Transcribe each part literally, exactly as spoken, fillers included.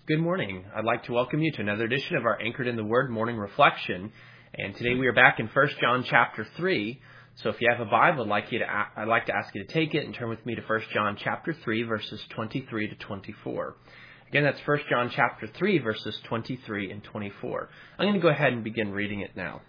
Good morning. I'd like to welcome you to another edition of our Anchored in the Word morning reflection. And today we are back in First John chapter three. So if you have a Bible, I'd like you to I'd like to ask you to take it and turn with me to First John chapter three, verses twenty-three to twenty-four. Again, that's First John chapter three, verses twenty-three and twenty-four. I'm going to go ahead and begin reading it now.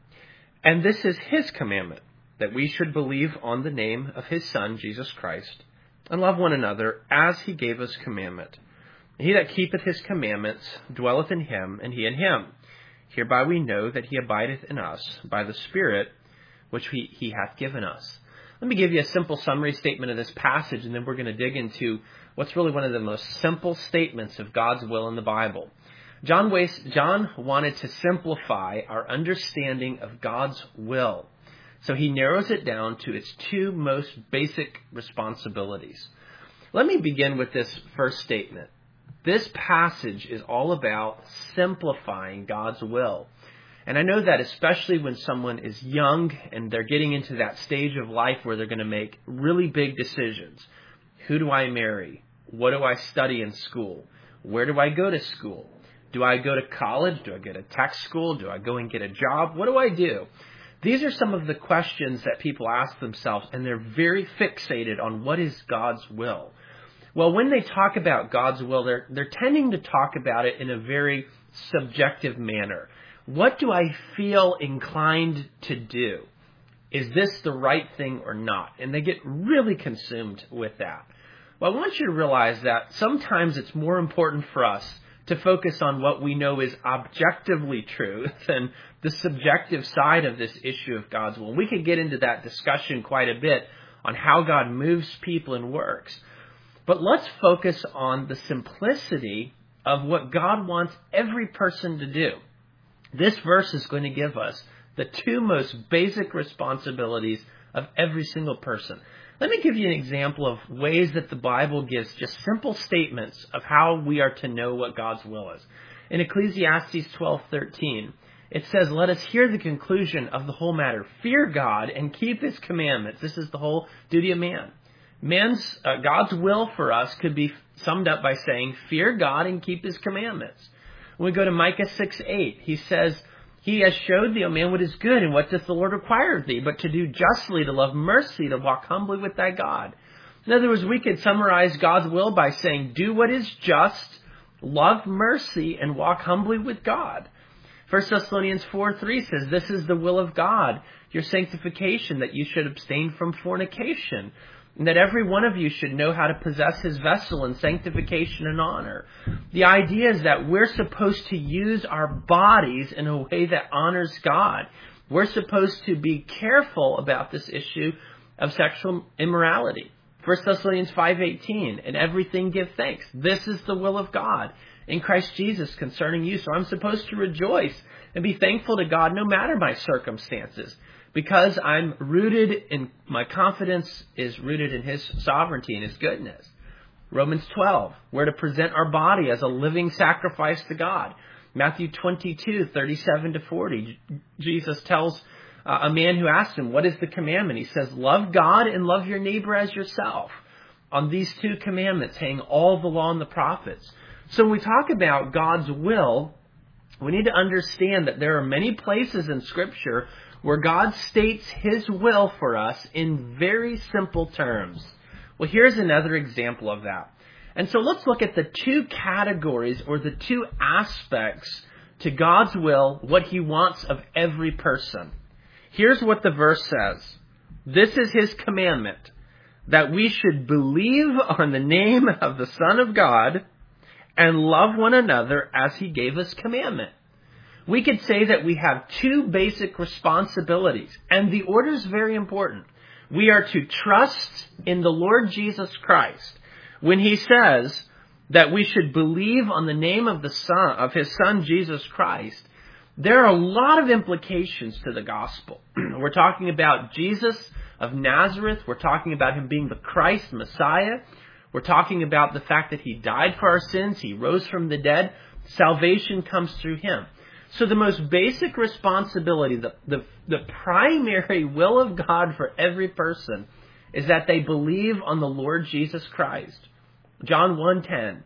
And this is his commandment, that we should believe on the name of his Son, Jesus Christ, and love one another as he gave us commandment. He that keepeth his commandments dwelleth in him, and he in him. Hereby we know that he abideth in us by the Spirit which he, he hath given us. Let me give you a simple summary statement of this passage, and then we're going to dig into what's really one of the most simple statements of God's will in the Bible. John, Wace, John wanted to simplify our understanding of God's will. So he narrows it down to its two most basic responsibilities. Let me begin with this first statement. This passage is all about simplifying God's will. And I know that especially when someone is young and they're getting into that stage of life where they're going to make really big decisions. Who do I marry? What do I study in school? Where do I go to school? Do I go to college? Do I go to tech school? Do I go and get a job? What do I do? These are some of the questions that people ask themselves, and they're very fixated on what is God's will. Well, when they talk about God's will, they're, they're tending to talk about it in a very subjective manner. What do I feel inclined to do? Is this the right thing or not? And they get really consumed with that. Well, I want you to realize that sometimes it's more important for us to focus on what we know is objectively true than the subjective side of this issue of God's will. We could get into that discussion quite a bit on how God moves people and works. But let's focus on the simplicity of what God wants every person to do. This verse is going to give us the two most basic responsibilities of every single person. Let me give you an example of ways that the Bible gives just simple statements of how we are to know what God's will is. In Ecclesiastes twelve thirteen, it says, "Let us hear the conclusion of the whole matter. Fear God and keep his commandments." This is the whole duty of man. Man's uh, God's will for us could be summed up by saying, fear God and keep his commandments. When we go to Micah six eight, he says, "He has showed thee, O man, what is good, and what doth the Lord require of thee, but to do justly, to love mercy, to walk humbly with thy God." In other words, we could summarize God's will by saying, do what is just, love mercy, and walk humbly with God. First Thessalonians four three says, "This is the will of God, your sanctification, that you should abstain from fornication, and that every one of you should know how to possess his vessel in sanctification and honor." The idea is that we're supposed to use our bodies in a way that honors God. We're supposed to be careful about this issue of sexual immorality. First Thessalonians five eighteen, "In everything give thanks. This is the will of God in Christ Jesus concerning you." So I'm supposed to rejoice and be thankful to God no matter my circumstances, because I'm rooted in, my confidence is rooted in his sovereignty and his goodness. Romans twelve, we're to present our body as a living sacrifice to God. Matthew twenty-two thirty-seven to forty, Jesus tells uh, a man who asked him, "What is the commandment?" He says, "Love God and love your neighbor as yourself." On these two commandments hang all the law and the prophets. So when we talk about God's will, we need to understand that there are many places in Scripture where God states his will for us in very simple terms. Well, here's another example of that. And so let's look at the two categories or the two aspects to God's will, what he wants of every person. Here's what the verse says. "This is his commandment, that we should believe on the name of the Son of God and love one another as he gave us commandment." We could say that we have two basic responsibilities, and the order is very important. We are to trust in the Lord Jesus Christ. When he says that we should believe on the name of the Son, of his Son, Jesus Christ, there are a lot of implications to the gospel. We're talking about Jesus of Nazareth. We're talking about him being the Christ, Messiah. We're talking about the fact that he died for our sins. He rose from the dead. Salvation comes through him. So the most basic responsibility, the, the, the primary will of God for every person is that they believe on the Lord Jesus Christ. John one ten,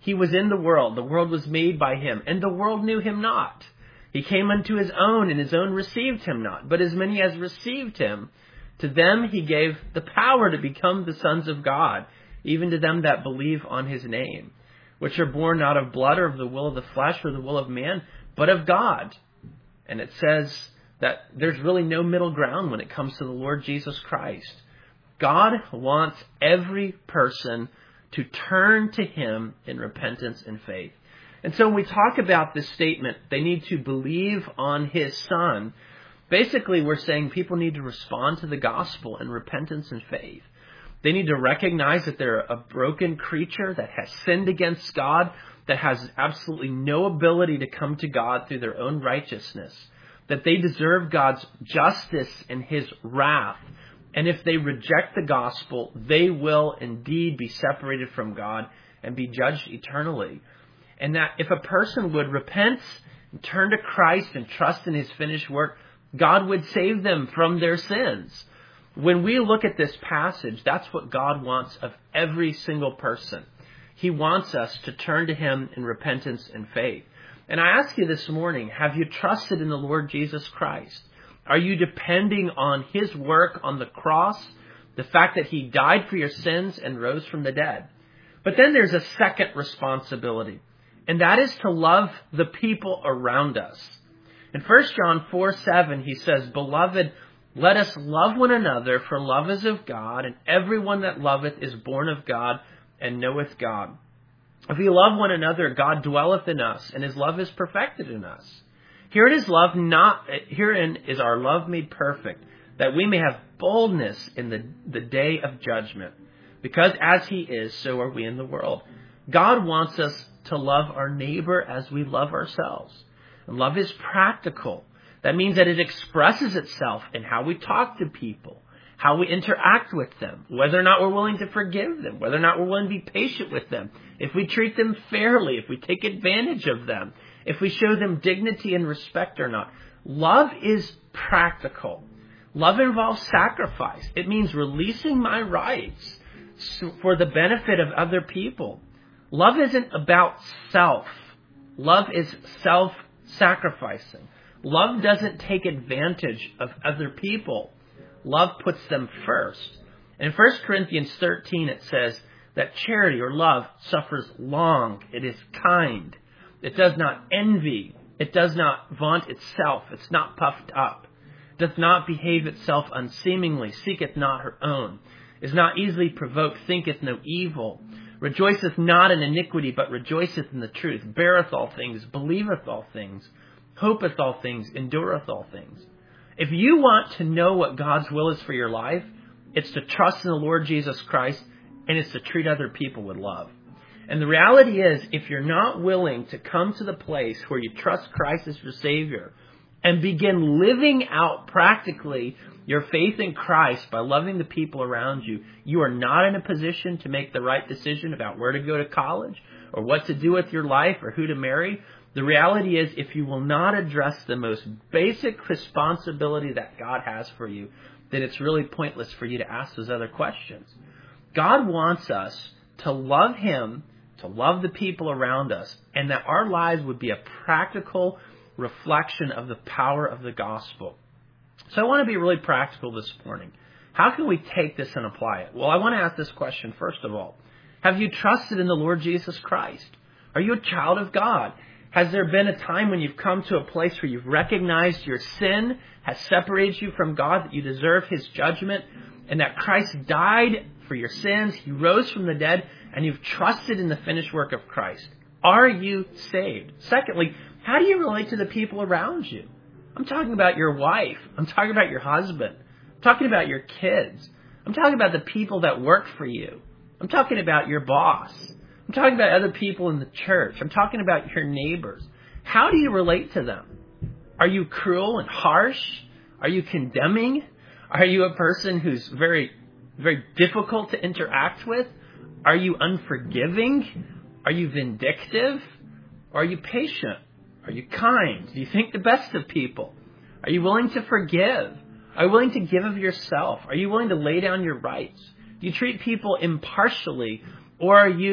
He was in the world. The world was made by him, and the world knew him not. He came unto his own, and his own received him not. But as many as received him, to them he gave the power to become the sons of God, even to them that believe on his name, which are born not of blood or of the will of the flesh or the will of man, but of God. And it says that there's really no middle ground when it comes to the Lord Jesus Christ. God wants every person to turn to him in repentance and faith. And so when we talk about this statement, they need to believe on his Son, basically we're saying people need to respond to the gospel in repentance and faith. They need to recognize that they're a broken creature that has sinned against God, that has absolutely no ability to come to God through their own righteousness, that they deserve God's justice and his wrath. And if they reject the gospel, they will indeed be separated from God and be judged eternally. And that if a person would repent and turn to Christ and trust in his finished work, God would save them from their sins. When we look at this passage, that's what God wants of every single person. He wants us to turn to him in repentance and faith. And I ask you this morning, have you trusted in the Lord Jesus Christ? Are you depending on his work on the cross, the fact that he died for your sins and rose from the dead? But then there's a second responsibility, and that is to love the people around us. In First John four seven, he says, "Beloved, let us love one another, for love is of God, and everyone that loveth is born of God and knoweth God. If we love one another, God dwelleth in us, and his love is perfected in us. Herein is love not herein is our love made perfect, that we may have boldness in the, the day of judgment. Because as he is, so are we in the world." God wants us to love our neighbor as we love ourselves. And love is practical. That means that it expresses itself in how we talk to people, how we interact with them, whether or not we're willing to forgive them, whether or not we're willing to be patient with them, if we treat them fairly, if we take advantage of them, if we show them dignity and respect or not. Love is practical. Love involves sacrifice. It means releasing my rights for the benefit of other people. Love isn't about self. Love is self-sacrificing. Love doesn't take advantage of other people. Love puts them first. In First Corinthians thirteen, it says that charity or love suffers long. It is kind. It does not envy. It does not vaunt itself. It's not puffed up. It doth not behave itself unseemingly. Seeketh not her own. Is not easily provoked. Thinketh no evil. Rejoiceth not in iniquity, but rejoiceth in the truth. Beareth all things. Believeth all things. Hopeth all things. Endureth all things. If you want to know what God's will is for your life, it's to trust in the Lord Jesus Christ, and it's to treat other people with love. And the reality is, if you're not willing to come to the place where you trust Christ as your Savior and begin living out practically your faith in Christ by loving the people around you, you are not in a position to make the right decision about where to go to college or what to do with your life or who to marry. The reality is, if you will not address the most basic responsibility that God has for you, then it's really pointless for you to ask those other questions. God wants us to love him, to love the people around us, and that our lives would be a practical reflection of the power of the gospel. So I want to be really practical this morning. How can we take this and apply it? Well, I want to ask this question first of all. Have you trusted in the Lord Jesus Christ? Are you a child of God? Has there been a time when you've come to a place where you've recognized your sin has separated you from God, that you deserve his judgment, and that Christ died for your sins, he rose from the dead, and you've trusted in the finished work of Christ? Are you saved? Secondly, how do you relate to the people around you? I'm talking about your wife. I'm talking about your husband. I'm talking about your kids. I'm talking about the people that work for you. I'm talking about your boss. I'm talking about other people in the church. I'm talking about your neighbors. How do you relate to them? Are you cruel and harsh? Are you condemning? Are you a person who's very, very difficult to interact with? Are you unforgiving? Are you vindictive? Or are you patient? Are you kind? Do you think the best of people? Are you willing to forgive? Are you willing to give of yourself? Are you willing to lay down your rights? Do you treat people impartially, or are you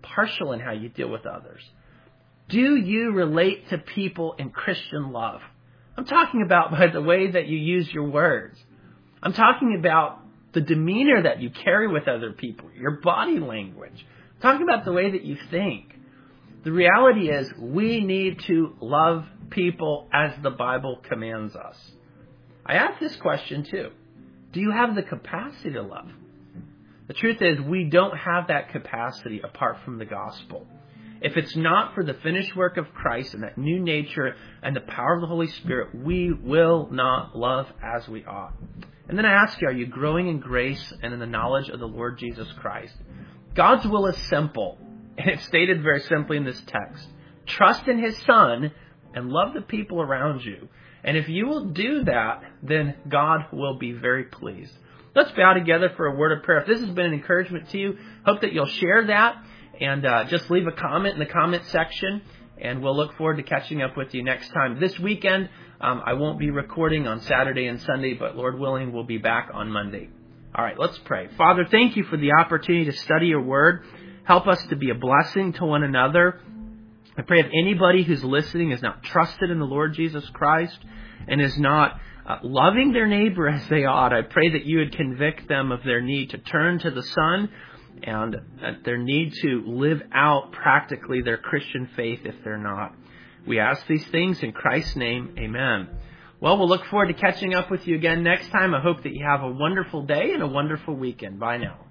partial in how you deal with others? Do you relate to people in Christian love? I'm talking about by the way that you use your words. I'm talking about the demeanor that you carry with other people, your body language. I'm talking about the way that you think. The reality is we need to love people as the Bible commands us. I ask this question too. Do you have the capacity to love? The truth is we don't have that capacity apart from the gospel. If it's not for the finished work of Christ and that new nature and the power of the Holy Spirit, we will not love as we ought. And then I ask you, are you growing in grace and in the knowledge of the Lord Jesus Christ? God's will is simple, and it's stated very simply in this text. Trust in His Son and love the people around you. And if you will do that, then God will be very pleased. Let's bow together for a word of prayer. If this has been an encouragement to you, hope that you'll share that. And uh, just leave a comment in the comment section, and we'll look forward to catching up with you next time. This weekend, um, I won't be recording on Saturday and Sunday, but Lord willing, we'll be back on Monday. All right, let's pray. Father, thank you for the opportunity to study your word. Help us to be a blessing to one another. I pray if anybody who's listening is not trusted in the Lord Jesus Christ and is not uh, loving their neighbor as they ought, I pray that you would convict them of their need to turn to the Son, and their need to live out practically their Christian faith if they're not. We ask these things in Christ's name. Amen. Well, we'll look forward to catching up with you again next time. I hope that you have a wonderful day and a wonderful weekend. Bye now.